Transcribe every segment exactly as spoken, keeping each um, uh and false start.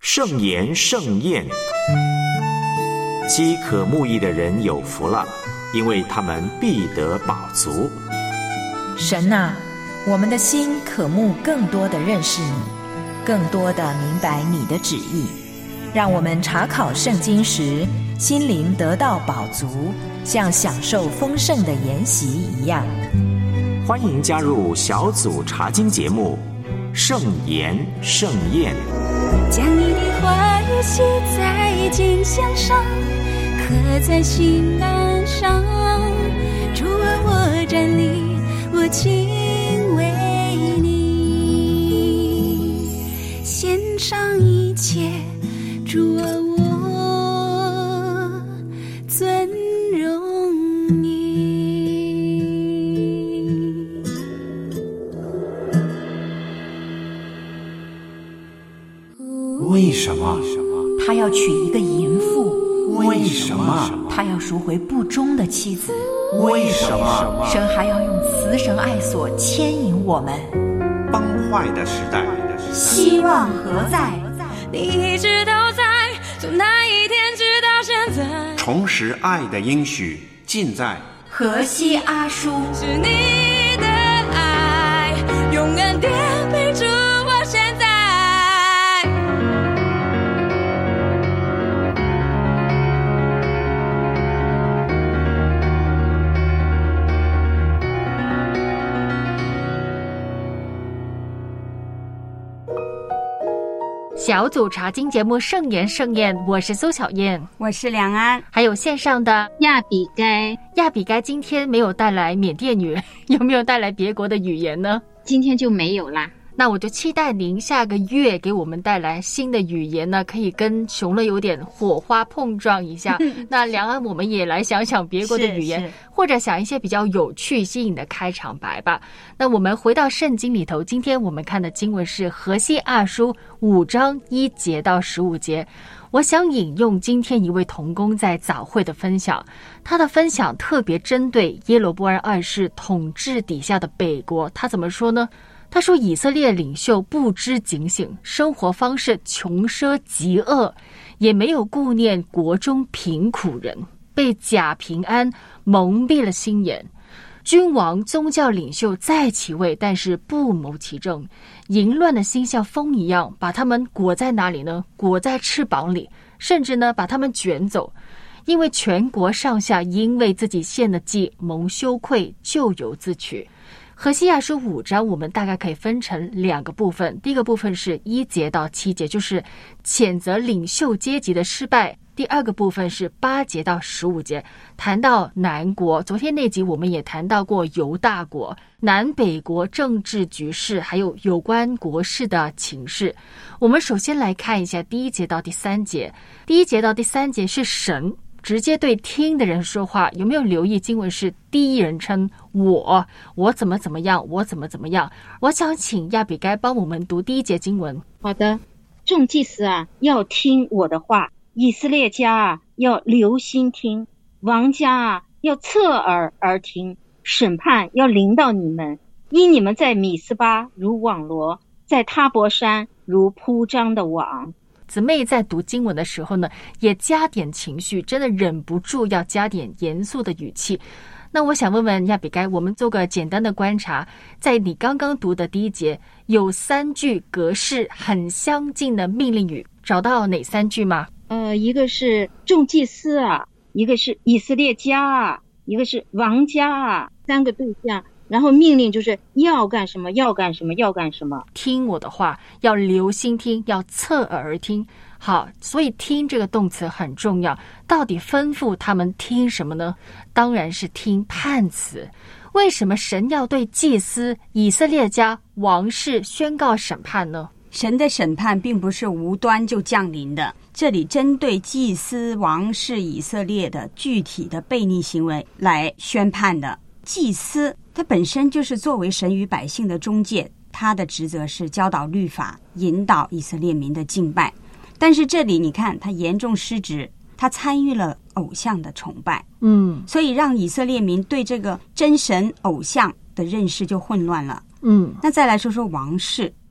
盛言盛宴。饥渴慕义的人有福了，因为他们必得饱足。 神啊，我们的心渴慕更多的认识你，更多的明白你的旨意，让我们查考圣经时心灵得到饱足，像享受丰盛的筵席一样。 欢迎加入小组查经节目盛言盛宴。 将你的话语写在经箱上，刻在心栏上。主啊，我站立，我敬畏你，献上一切。主啊，我尊荣你。 为什么他要娶一个淫妇？ 为什么他要赎回不忠的妻子？ 为什么神还要用慈绳爱索牵引我们？ 崩坏的时代， 希望何在？ 你一直都在，从那一天直到现在。 重拾爱的应许尽在何西阿书。 是你的爱，永远颠沛住我现在。 小组查经节目盛言盛宴，我是苏小燕， 我是梁安， 还有线上的亚比该。 亚比该今天没有带来缅甸语，有没有带来别国的语言呢？ 今天就没有啦。 那我就期待您下个月给我们带来新的语言呢，可以跟熊乐有点火花碰撞一下。那梁安，我们也来想想别国的语言，或者想一些比较有趣新颖的开场白吧。那我们回到圣经里头，今天我们看的经文是何西阿书五章一节到十五节。我想引用今天一位同工在早会的分享，他的分享特别针对耶罗波安二世统治底下的北国。他怎么说呢？他说，以色列领袖不知警醒，生活方式穷奢极恶，也没有顾念国中贫苦人，被假平安蒙蔽了心眼。君王宗教领袖在其位，但是不谋其政，淫乱的心像风一样，把他们裹在哪里呢？裹在翅膀里，甚至呢把他们卷走。因为全国上下因为自己献的祭蒙羞愧，咎由自取。何西阿书五章我们大概可以分成两个部分，第一个部分是一节到七节，就是谴责领袖阶级的失败。第二个部分是八节到十五节，谈到南国。昨天那集我们也谈到过犹大国、南北国政治局势，还有有关国事的情势。我们首先来看一下第一节到第三节。第一节到第三节是神直接对听的人说话，有没有留意经文是第一人称我，我怎么怎么样，我怎么怎么样。我想请亚比该帮我们读第一节经文。 好的，众祭司啊，要听我的话，以色列家啊，要留心听，王家啊，要侧耳而听，审判要临到你们，因你们在米斯巴如网罗，在他伯山如铺张的网。 姊妹在读经文的时候呢，也加点情绪，真的忍不住要加点严肃的语气。那我想问问亚比该，我们做个简单的观察，在你刚刚读的第一节，有三句格式很相近的命令语，找到哪三句吗？ 呃，一个是众祭司啊，一个是以色列家啊，一个是王家啊，三个对象。然后命令就是要干什么，要干什么，要干什么。 听我的话，要留心听，要侧耳而听。好，所以听这个动词很重要。到底吩咐他们听什么呢？当然是听判词。为什么神要对祭司、以色列家、王室宣告审判呢？ 神的审判并不是无端就降临的，这里针对祭司、王室、以色列的具体的悖逆行为来宣判的。祭司他本身就是作为神与百姓的中介，他的职责是教导律法，引导以色列民的敬拜。但是这里你看他严重失职，他参与了偶像的崇拜， 嗯， 所以让以色列民对这个真神偶像的认识就混乱了。 嗯， 那再来说说王室，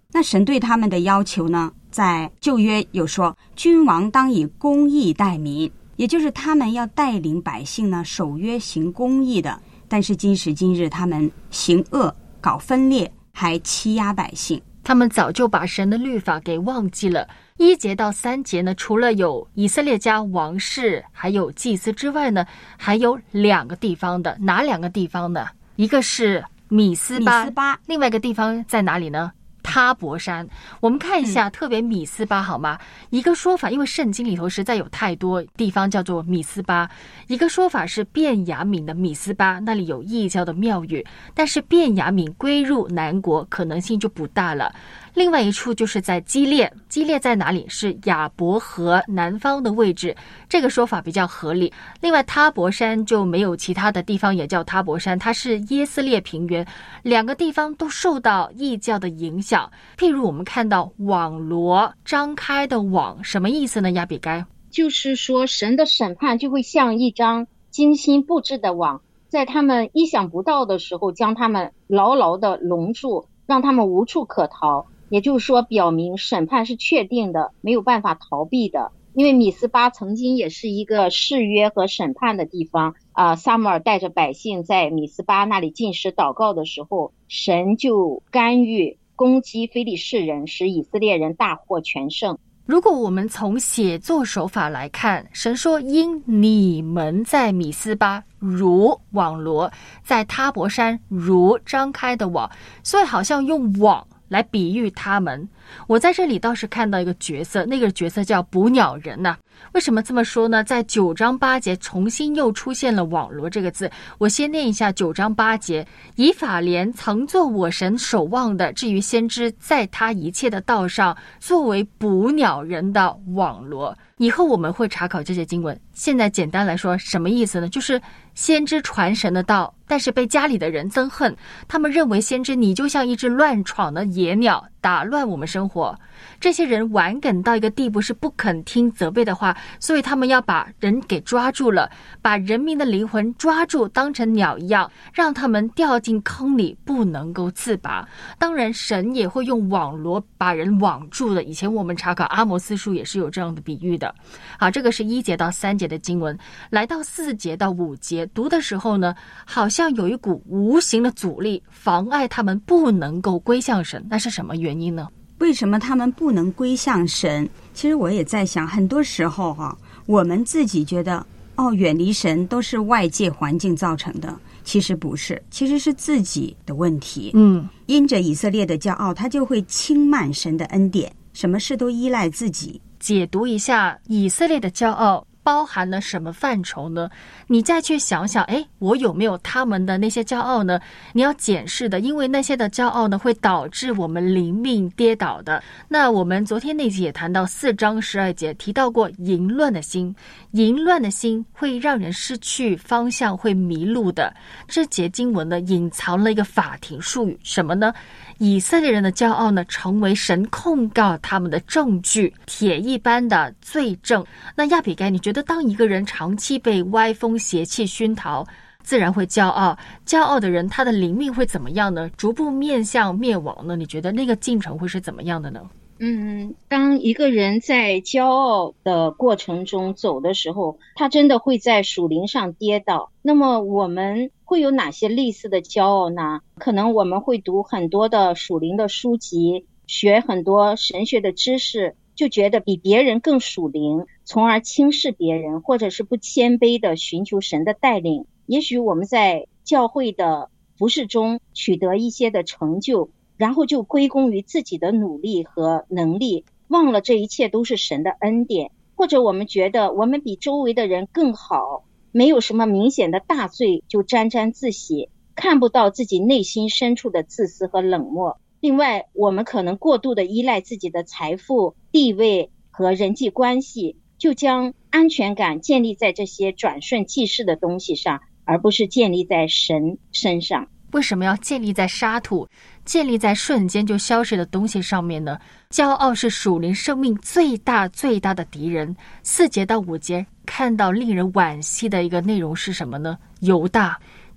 那神对他们的要求呢，在旧约有说，君王当以公义待民，也就是他们要带领百姓呢守约行公义的。但是今时今日他们行恶，搞分裂，还欺压百姓， 他们早就把神的律法给忘记了。一节到三节呢，除了有以色列家王室还有祭司之外呢，还有两个地方的。哪两个地方呢？一个是米斯巴， 米斯巴另外一个地方在哪里呢？他伯山。我们看一下、嗯、特别米斯巴好吗？一个说法，因为圣经里头实在有太多地方叫做米斯巴，一个说法是便雅悯的米斯巴，那里有异教的庙宇，但是便雅悯归入南国可能性就不大了。另外一处就是在基列，基列在哪里？是亚伯河南方的位置，这个说法比较合理。另外他伯山就没有其他的地方也叫他伯山，它是耶斯列平原，两个地方都受到异教的影响。譬如我们看到网罗，张开的网，什么意思呢？亚比该， 就是说神的审判就会像一张精心布置的网，在他们意想不到的时候将他们牢牢地笼住，让他们无处可逃。也就是说表明审判是确定的，没有办法逃避的。因为米斯巴曾经也是一个誓约和审判的地方啊、呃，撒母耳带着百姓在米斯巴那里禁食祷告的时候，神就干预攻击非利士人，使以色列人大获全胜。 如果我们从写作手法来看，神说因你们在米斯巴如网罗，在他伯山如张开的网，所以好像用网来比喻他们。我在这里倒是看到一个角色，那个角色叫捕鸟人呐、啊。为什么这么说呢？在九章八节重新又出现了网罗这个字。我先念一下九章八节：以法莲曾做我神守望的，至于先知在他一切的道上作为捕鸟人的网罗。以后我们会查考这些经文，现在简单来说什么意思呢？就是先知传神的道，但是被家里的人憎恨，他们认为先知你就像一只乱闯的野鸟，打乱我们生活。这些人顽梗到一个地步，是不肯听责备的话，所以他们要把人给抓住了，把人民的灵魂抓住，当成鸟一样，让他们掉进坑里不能够自拔。当然神也会用网罗把人网住的，以前我们查考阿摩斯书也是有这样的比喻的。好，这个是一节到三节的经文。来到四节到五节读的时候呢，好像有一股无形的阻力妨碍他们不能够归向神。那是什么原因呢？ 为什么他们不能归向神？其实我也在想，很多时候哈、啊，我们自己觉得哦，远离神都是外界环境造成的，其实不是，其实是自己的问题。 嗯， 因着以色列的骄傲，他就会轻慢神的恩典，什么事都依赖自己。 解读一下以色列的骄傲包含了什么范畴呢？你再去想想，诶，我有没有他们的那些骄傲呢？你要检视的，因为那些的骄傲呢，会导致我们灵命跌倒的。那我们昨天那集也谈到四章十二节，提到过淫乱的心，淫乱的心会让人失去方向，会迷路的。这节经文呢，隐藏了一个法庭术语，什么呢？以色列人的骄傲呢，成为神控告他们的证据，铁一般的罪证。那亚比该，你觉得当一个人长期被歪风邪气熏陶，自然会骄傲，骄傲的人他的灵命会怎么样呢？逐步面向灭亡呢？你觉得那个进程会是怎么样的呢？ 嗯，当一个人在骄傲的过程中走的时候，他真的会在属灵上跌倒。那么我们会有哪些类似的骄傲呢？可能我们会读很多的属灵的书籍，学很多神学的知识，就觉得比别人更属灵，从而轻视别人，或者是不谦卑的寻求神的带领。也许我们在教会的服事中取得一些的成就，然后就归功于自己的努力和能力，忘了这一切都是神的恩典。或者我们觉得我们比周围的人更好，没有什么明显的大罪，就沾沾自喜，看不到自己内心深处的自私和冷漠。另外，我们可能过度的依赖自己的财富、地位和人际关系，就将安全感建立在这些转瞬即逝的东西上，而不是建立在神身上。 为什么要建立在沙土，建立在瞬间就消失的东西上面呢？骄傲是属灵生命最大最大的敌人。四节到五节看到令人惋惜的一个内容是什么呢？犹大，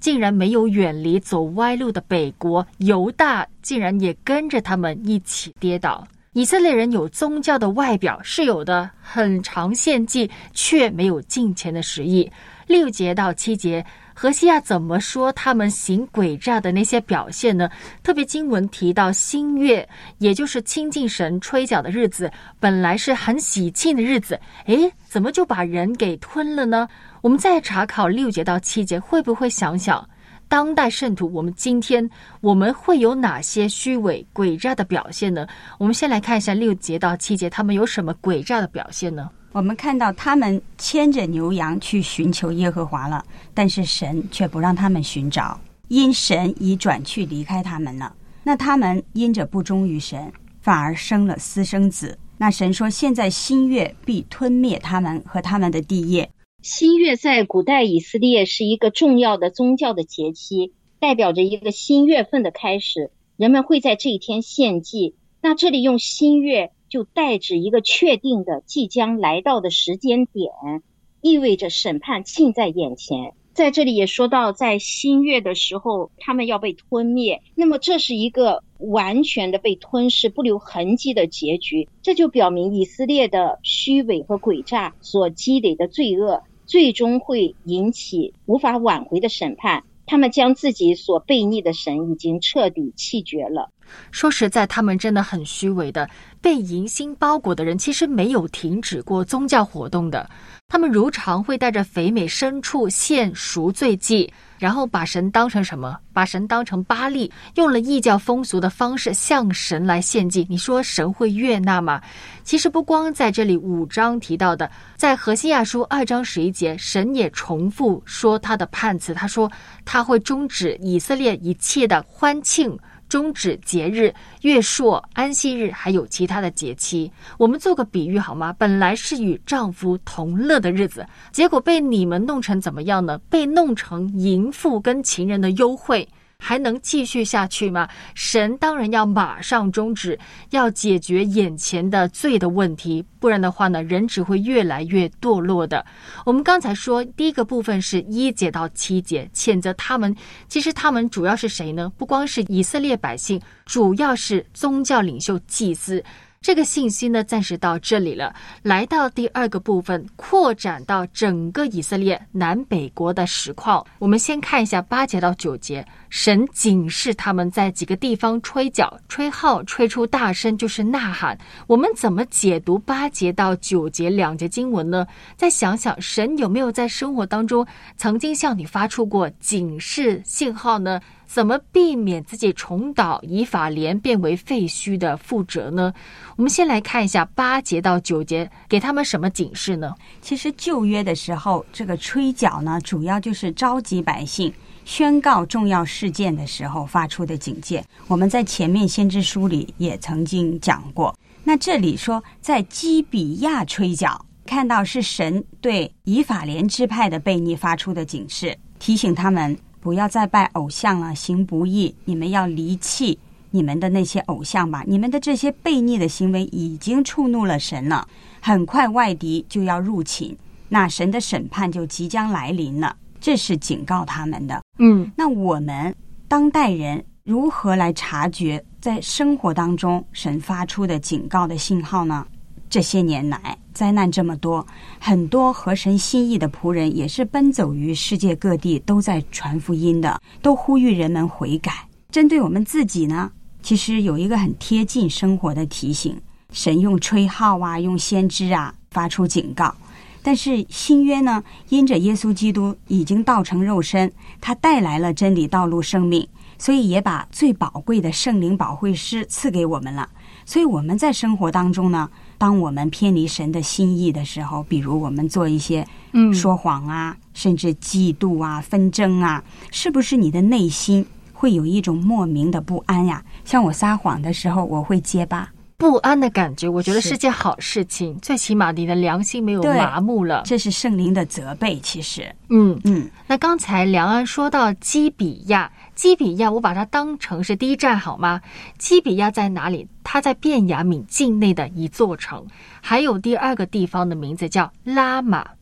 竟然没有远离走歪路的北国，犹大竟然也跟着他们一起跌倒。以色列人有宗教的外表是有的，很常献祭，却没有敬虔的实意。六节到七节，何西亚怎么说他们行诡诈的那些表现呢？特别经文提到新月，也就是亲近神吹角的日子，本来是很喜庆的日子，诶，怎么就把人给吞了呢？我们再查考六节到七节，会不会想想当代圣徒，我们今天我们会有哪些虚伪诡诈的表现呢？我们先来看一下六节到七节，他们有什么诡诈的表现呢？ 我们看到他们牵着牛羊去寻求耶和华了，但是神却不让他们寻找，因神已转去离开他们了。那他们因着不忠于神，反而生了私生子。那神说，现在新月必吞灭他们和他们的地业。 新月在古代以色列是一个重要的宗教的节期，代表着一个新月份的开始，人们会在这一天献祭。那这里用新月就代指一个确定的即将来到的时间点，意味着审判近在眼前。在这里也说到，在新月的时候他们要被吞灭，那么这是一个完全的被吞噬不留痕迹的结局。这就表明以色列的虚伪和诡诈所积累的罪恶最终会引起无法挽回的审判，他们将自己所悖逆的神已经彻底弃绝了。 说实在，他们真的很虚伪的。被迎新包裹的人其实没有停止过宗教活动的，他们如常会带着肥美牲畜献赎罪祭，然后把神当成什么？把神当成巴力，用了异教风俗的方式向神来献祭。你说神会悦纳吗？其实不光在这里五章提到的，在何西亚书二章十一节，神也重复说他的判词，他说他会终止以色列一切的欢庆，终止节日、月朔、安息日，还有其他的节期。我们做个比喻好吗？本来是与丈夫同乐的日子，结果被你们弄成怎么样呢？被弄成淫妇跟情人的幽会，还能继续下去吗？神当然要马上终止，要解决眼前的罪的问题，不然的话呢，人只会越来越堕落的。我们刚才说第一个部分是一节到七节，谴责他们，其实他们主要是谁呢？不光是以色列百姓，主要是宗教领袖祭司。这个信息呢，暂时到这里了。来到第二个部分，扩展到整个以色列南北国的实况。我们先看一下八节到九节，神警示他们在几个地方吹角、吹号，吹出大声，就是呐喊。我们怎么解读八节到九节两节经文呢？再想想，神有没有在生活当中曾经向你发出过警示信号呢？怎么避免自己重蹈以法莲变为废墟的覆辙呢？我们先来看一下八节到九节给他们什么警示呢？ 其实旧约的时候，这个吹角呢，主要就是召集百姓宣告重要事件的时候发出的警戒。我们在前面先知书里也曾经讲过。那这里说在基比亚吹角，看到是神对以法莲支派的悖逆发出的警示，提醒他们不要再拜偶像了，行不义，你们要离弃你们的那些偶像吧，你们的这些悖逆的行为已经触怒了神了，很快外敌就要入侵，那神的审判就即将来临了，这是警告他们的。 嗯， 那我们当代人如何来察觉在生活当中神发出的警告的信号呢？这些年来灾难这么多，很多合神心意的仆人也是奔走于世界各地，都在传福音的，都呼吁人们悔改。针对我们自己呢，其实有一个很贴近生活的提醒，神用吹号啊，用先知啊发出警告。但是新约呢，因着耶稣基督已经道成肉身，他带来了真理、道路、生命，所以也把最宝贵的圣灵保惠师赐给我们了。所以我们在生活当中呢，当我们偏离神的心意的时候，比如我们做一些说谎啊、嗯、甚至嫉妒啊、纷争啊，是不是你的内心会有一种莫名的不安呀？像我撒谎的时候，我会结巴， 不安的感觉，我觉得是件好事情，最起码你的良心没有麻木了。 这是圣灵的责备，其实。 嗯嗯。那刚才梁安说到基比亚，基比亚我把它当成是第一站好吗？基比亚在哪里？它在便雅悯境内的一座城。还有第二个地方的名字叫拉玛。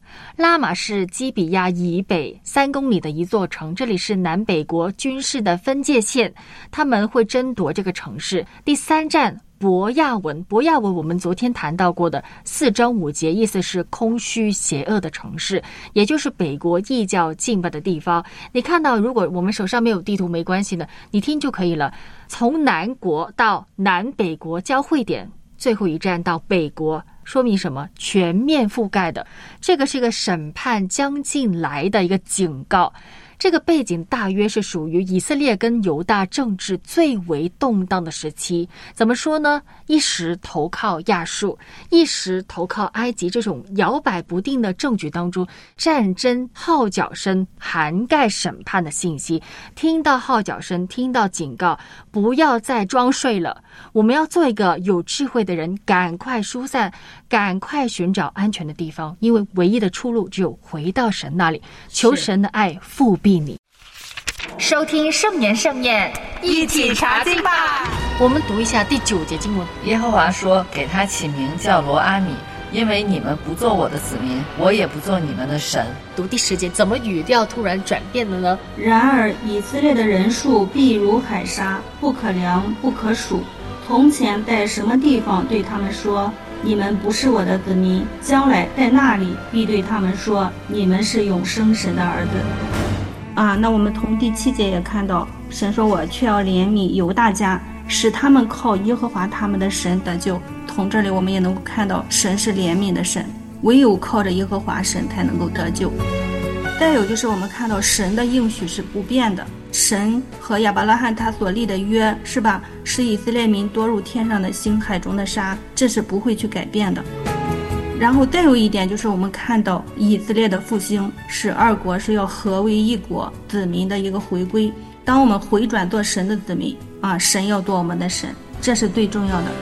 拉玛是基比亚以北三公里的一座城，这里是南北国军事的分界线，他们会争夺这个城市。第三站伯亚文，伯亚文我们昨天谈到过的四章五节，意思是空虚邪恶的城市，也就是北国异教敬拜的地方。你看到，如果我们手上没有地图没关系呢，你听就可以了。从南国到南北国交汇点，最后一站到北国，说明什么？全面覆盖的。这个是一个审判将近来的一个警告。这个背景大约是属于以色列跟犹大政治最为动荡的时期。怎么说呢？一时投靠亚述，一时投靠埃及，这种摇摆不定的政局当中，战争号角声涵盖审判的信息。听到号角声，听到警告，不要再装睡了，我们要做一个有智慧的人，赶快疏散，赶快寻找安全的地方，因为唯一的出路只有回到神那里，求神的爱复辟你。 收听圣言盛宴，一起查经吧。 我们读一下第九节经文。 耶和华说，给他起名叫罗阿米，因为你们不做我的子民，我也不做你们的神。 读第十节，怎么语调突然转变了呢？ 然而以色列的人数必如海沙，不可量不可数。从前在什么地方对他们说，你们不是我的子民，将来在那里必对他们说，你们是永生神的儿子。啊，那我们从第七节也看到，神说，我却要怜悯犹大家，使他们靠耶和华他们的神得救。从这里我们也能够看到，神是怜悯的神，唯有靠着耶和华神才能够得救。再有就是我们看到神的应许是不变的，神和亚伯拉罕他所立的约，是吧，使以色列民夺入天上的星，海中的沙，这是不会去改变的。然后再有一点就是我们看到以色列的复兴，使二国是要合为一国，子民的一个回归。当我们回转做神的子民啊，神要做我们的神，这是最重要的。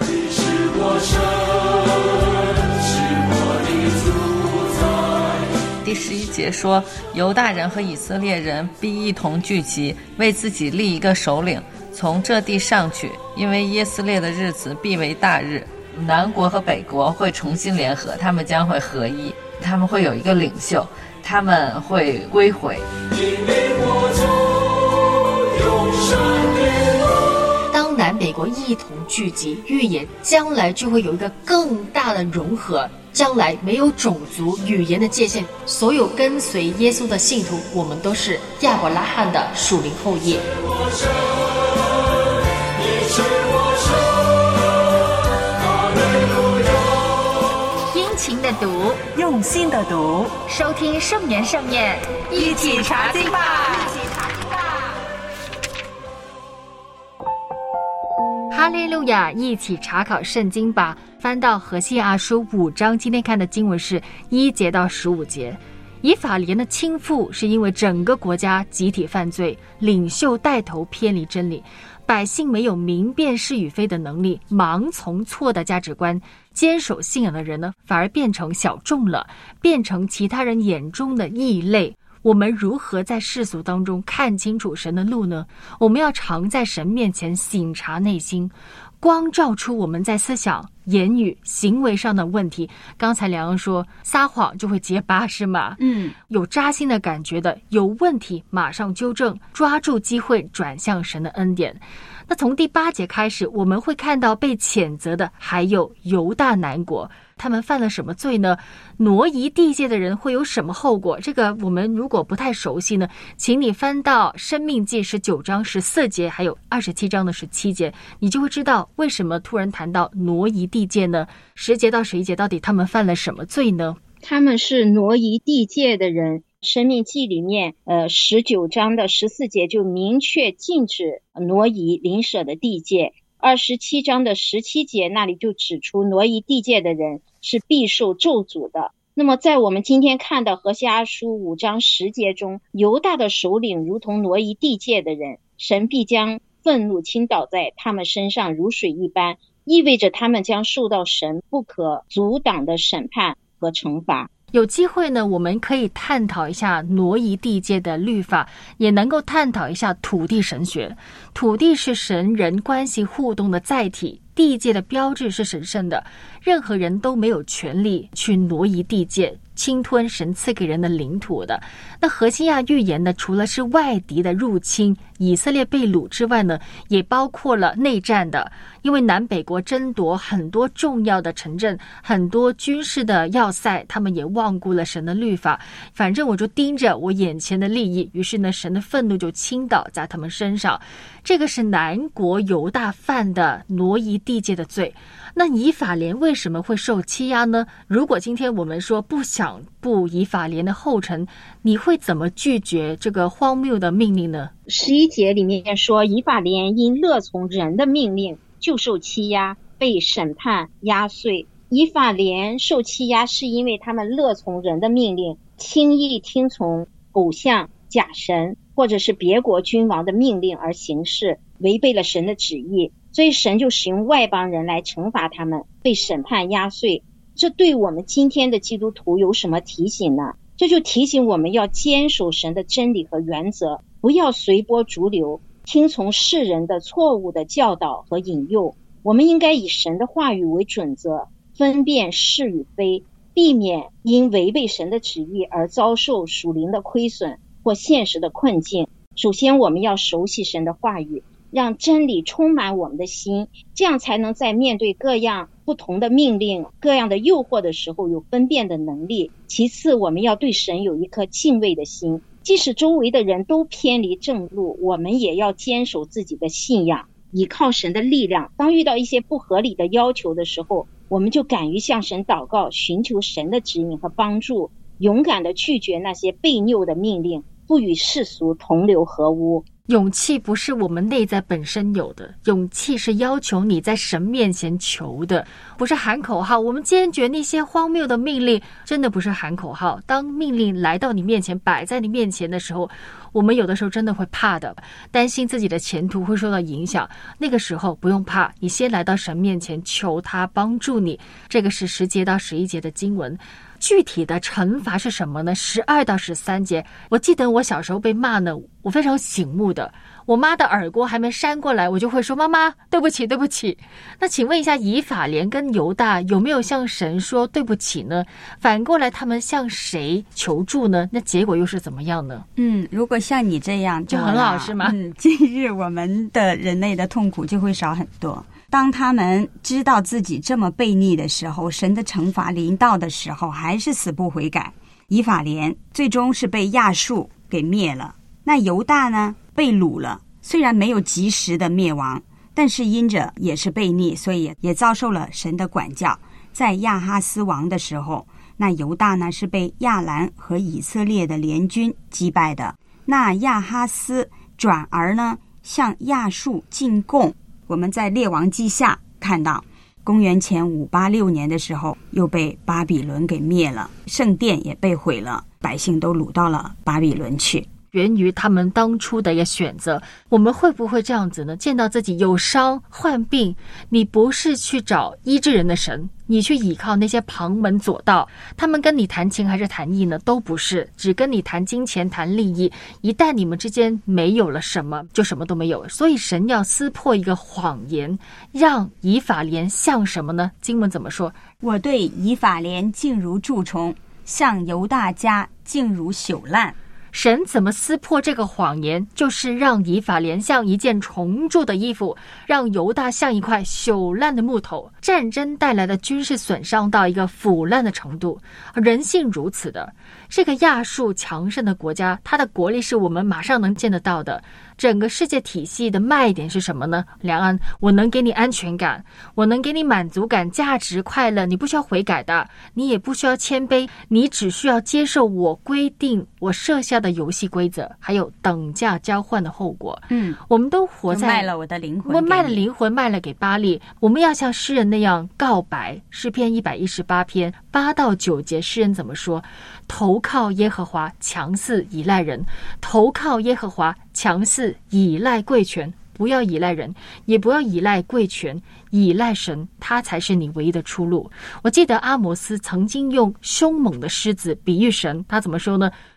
第十一节说，犹大人和以色列人必一同聚集，为自己立一个首领，从这地上去，因为耶斯列的日子必为大日。南国和北国会重新联合，他们将会合一，他们会有一个领袖，他们会归回。 当南北国一同聚集，预言将来就会有一个更大的融合，将来没有种族语言的界限，所有跟随耶稣的信徒，我们都是亚伯拉罕的属灵后裔。 情的读，用心的读，收听圣言盛宴，一起查经吧，一起查经吧。 哈利路亚，一起查考圣经吧。翻到何西阿书五章，今天看的经文是一节到十五节。以法莲的倾覆是因为整个国家集体犯罪，领袖带头偏离真理，百姓没有明辨是与非的能力，盲从错的价值观，坚守信仰的人呢，反而变成小众了，变成其他人眼中的异类。我们如何在世俗当中看清楚神的路呢？我们要常在神面前省察内心，光照出我们在思想、言语、行为上的问题。刚才梁阳说撒谎就会结巴是吗？ 嗯， 有扎心的感觉的，有问题马上纠正，抓住机会转向神的恩典。那从第八节开始，我们会看到被谴责的还有犹大南国，他们犯了什么罪呢？挪移地界的人会有什么后果？这个我们如果不太熟悉呢，请你翻到申命记十九章十四节，还有二十七章的十七节，你就会知道为什么突然谈到挪移地界呢？十节到十一节到底他们犯了什么罪呢？ 他们是挪移地界的人。申命记里面呃十九章的十四节就明确禁止挪移邻舍的地界，二十七章的十七节那里就指出挪移地界的人是必受咒诅的。那么在我们今天看的何西阿书五章十节中，犹大的首领如同挪移地界的人，神必将愤怒倾倒在他们身上如水一般，意味着他们将受到神不可阻挡的审判和惩罚。 有机会呢，我们可以探讨一下挪移地界的律法，也能够探讨一下土地神学。土地是神人关系互动的载体，地界的标志是神圣的，任何人都没有权利去挪移地界， 侵吞神赐给人的领土的。那何西亚预言呢，除了是外敌的入侵，以色列被掳之外呢，也包括了内战的，因为南北国争夺很多重要的城镇，很多军事的要塞，他们也忘顾了神的律法，反正我就盯着我眼前的利益，于是呢，神的愤怒就倾倒在他们身上。这个是南国犹大犯的挪移地界的罪。那以法莲为什么会受欺压呢？如果今天我们说不想步以法莲的后尘，你会怎么拒绝这个荒谬的命令呢？ 十一节里面说，以法莲因乐从人的命令，就受欺压，被审判压碎。以法莲受欺压是因为他们乐从人的命令，轻易听从偶像、假神或者是别国君王的命令而行事，违背了神的旨意，所以神就使用外邦人来惩罚他们，被审判压碎。这对我们今天的基督徒有什么提醒呢？这就提醒我们要坚守神的真理和原则，不要随波逐流，听从世人的错误的教导和引诱。我们应该以神的话语为准则，分辨是与非，避免因违背神的旨意而遭受属灵的亏损或现实的困境。首先我们要熟悉神的话语，让真理充满我们的心，这样才能在面对各样不同的命令、各样的诱惑的时候有分辨的能力。其次，我们要对神有一颗敬畏的心，即使周围的人都偏离正路，我们也要坚守自己的信仰，依靠神的力量。当遇到一些不合理的要求的时候，我们就敢于向神祷告，寻求神的指引和帮助，勇敢地拒绝那些悖拗的命令，不与世俗同流合污。 勇气不是我们内在本身有的，勇气是要求你在神面前求的，不是喊口号。我们坚决那些荒谬的命令，真的不是喊口号。当命令来到你面前，摆在你面前的时候，我们有的时候真的会怕的，担心自己的前途会受到影响。那个时候不用怕，你先来到神面前求他帮助你。这个是十节到十一节的经文。具体的惩罚是什么呢？十二到十三节。我记得我小时候被骂呢，我非常醒目的，我妈的耳光还没扇过来，我就会说妈妈对不起对不起。那请问一下，以法莲跟犹大有没有向神说对不起呢？反过来他们向谁求助呢？那结果又是怎么样呢？ 嗯，如果像你这样就很好是吗？ 嗯，今日我们的人类的痛苦就会少很多。当他们知道自己这么悖逆的时候，神的惩罚临到的时候，还是死不悔改。以法莲最终是被亚述给灭了，那犹大呢，被掳了，虽然没有及时的灭亡，但是因着也是悖逆，所以也遭受了神的管教。在亚哈斯王的时候，那犹大呢是被亚兰和以色列的联军击败的，那亚哈斯转而呢向亚述进贡。我们在列王记下看到，公元前五八六年的时候，又被巴比伦给灭了，圣殿也被毁了，百姓都掳到了巴比伦去。 源于他们当初的一个选择。我们会不会这样子呢？见到自己有伤患病，你不是去找医治人的神，你去倚靠那些旁门左道，他们跟你谈情还是谈义呢？都不是，只跟你谈金钱谈利益。一旦你们之间没有了什么，就什么都没有。所以神要撕破一个谎言，让以法莲像什么呢？经文怎么说？ 我对以法莲静如蛀虫，向犹大家静如朽烂。 神怎么撕破这个谎言？就是让以法莲像一件重铸的衣服，让犹大像一块朽烂的木头。战争带来的军事损伤到一个腐烂的程度，人性如此的。这个亚述强盛的国家，它的国力是我们马上能见得到的。整个世界体系的卖点是什么呢？两岸，我能给你安全感，我能给你满足感、价值、快乐，你不需要悔改的，你也不需要谦卑，你只需要接受我规定、我设下的游戏规则，还有等价交换的后果。 嗯， 我们都活在卖了我的灵魂， 我卖了灵魂，卖了给巴力。我们要像诗人那样告白。诗篇一百一十八篇八到九节，诗人怎么说？投靠耶和华，强似依赖人；投靠耶和华，强似依赖贵权。不要依赖人，也不要依赖贵权，依赖神，他才是你唯一的出路。我记得阿摩斯曾经用凶猛的狮子比喻神，他怎么说呢？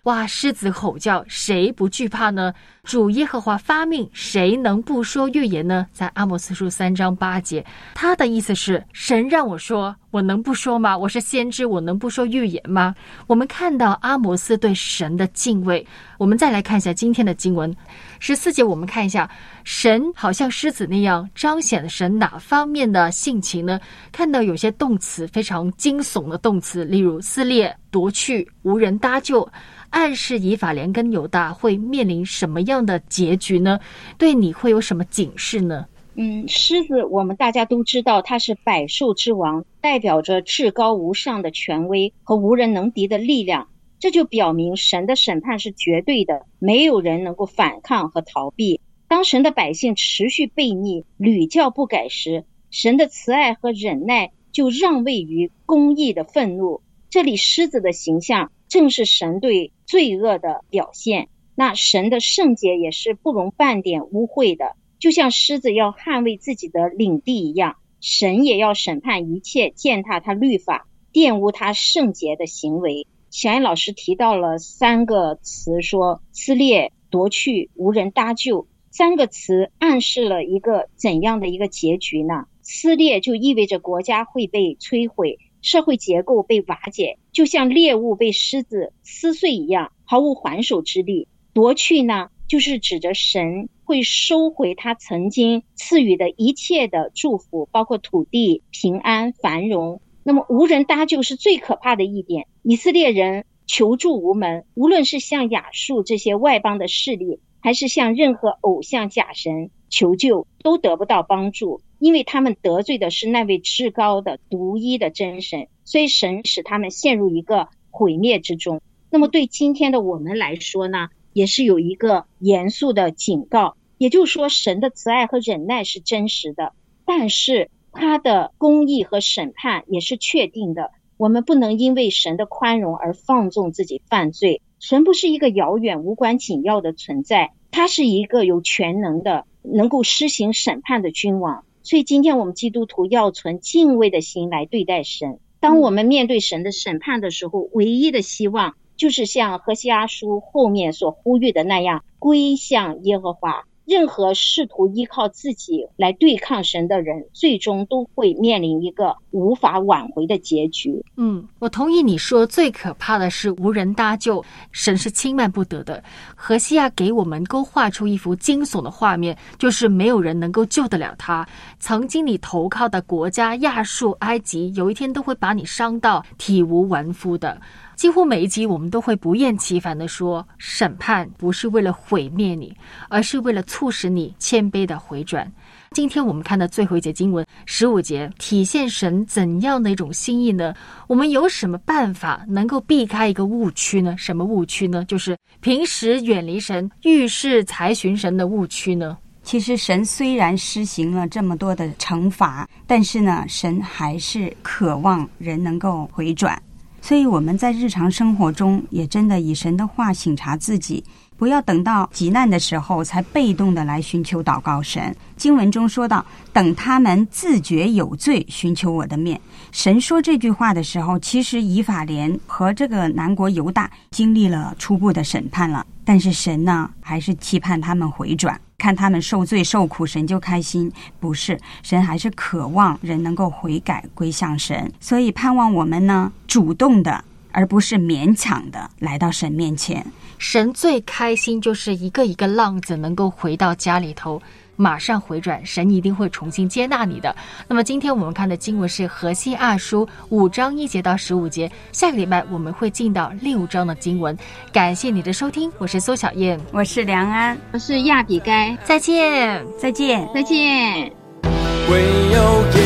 哇，狮子吼叫，谁不惧怕呢？主耶和华发命，谁能不说预言呢？在阿摩司书三章八节，他的意思是，神让我说，我能不说吗？我是先知，我能不说预言吗？我们看到阿摩司对神的敬畏。我们再来看一下今天的经文十四节，我们看一下，神好像狮子那样彰显了神哪方面的性情呢？看到有些动词非常惊悚的动词，例如撕裂、夺去、无人搭救，暗示以法莲跟犹大会面临什么样的结局呢？对你会有什么警示呢？ 嗯，狮子我们大家都知道，它是百兽之王，代表着至高无上的权威和无人能敌的力量。这就表明神的审判是绝对的，没有人能够反抗和逃避。当神的百姓持续悖逆，屡教不改时，神的慈爱和忍耐就让位于公义的愤怒。这里狮子的形象正是神对罪恶的表现，那神的圣洁也是不容半点污秽的，就像狮子要捍卫自己的领地一样，神也要审判一切践踏他律法、玷污他圣洁的行为。小安老师提到了三个词，说撕裂、夺去、无人搭救，三个词暗示了一个怎样的一个结局呢？撕裂就意味着国家会被摧毁，社会结构被瓦解，就像猎物被狮子撕碎一样，毫无还手之力。夺去呢，就是指着神会收回他曾经赐予的一切的祝福，包括土地、平安、繁荣。那么无人搭救是最可怕的一点，以色列人求助无门，无论是向亚述这些外邦的势力，还是向任何偶像假神求救，都得不到帮助，因为他们得罪的是那位至高的独一的真神，所以神使他们陷入一个毁灭之中。那么对今天的我们来说呢，也是有一个严肃的警告，也就是说神的慈爱和忍耐是真实的，但是他的公义和审判也是确定的。我们不能因为神的宽容而放纵自己犯罪。神不是一个遥远无关紧要的存在，他是一个有全能的能够施行审判的君王。所以今天我们基督徒要存敬畏的心来对待神。当我们面对神的审判的时候，唯一的希望就是像何西阿书后面所呼吁的那样，归向耶和华。任何试图依靠自己来对抗神的人，最终都会面临一个无法挽回的结局。 嗯，我同意你说，最可怕的是无人搭救，神是轻慢不得的。何西阿给我们勾画出一幅惊悚的画面，就是没有人能够救得了他。曾经你投靠的国家亚述、埃及，有一天都会把你伤到体无完肤的。几乎每一集我们都会不厌其烦地说，审判不是为了毁灭你，而是为了促使你谦卑的回转。今天我们看的最后一节经文十五节，体现神怎样的一种心意呢？我们有什么办法能够避开一个误区呢？什么误区呢？就是平时远离神、遇事才寻神的误区呢？ 其实神虽然施行了这么多的惩罚，但是呢，神还是渴望人能够回转。所以我们在日常生活中也真的以神的话省察自己，不要等到急难的时候才被动的来寻求祷告神。经文中说到，等他们自觉有罪寻求我的面。神说这句话的时候，其实以法莲和这个南国犹大经历了初步的审判了，但是神呢还是期盼他们回转，看他们受罪受苦，神就开心。不是，神还是渴望人能够悔改归向神。所以盼望我们呢主动的，而不是勉强的来到神面前。 神最开心就是一个一个浪子能够回到家里头，马上回转，神一定会重新接纳你的。那么今天我们看的经文是何西阿书五章一节到十五节，下个礼拜我们会进到六章的经文。感谢你的收听，我是苏小燕， 我是梁安， 我是亚比该， 再见， 再见， 再见。 唯有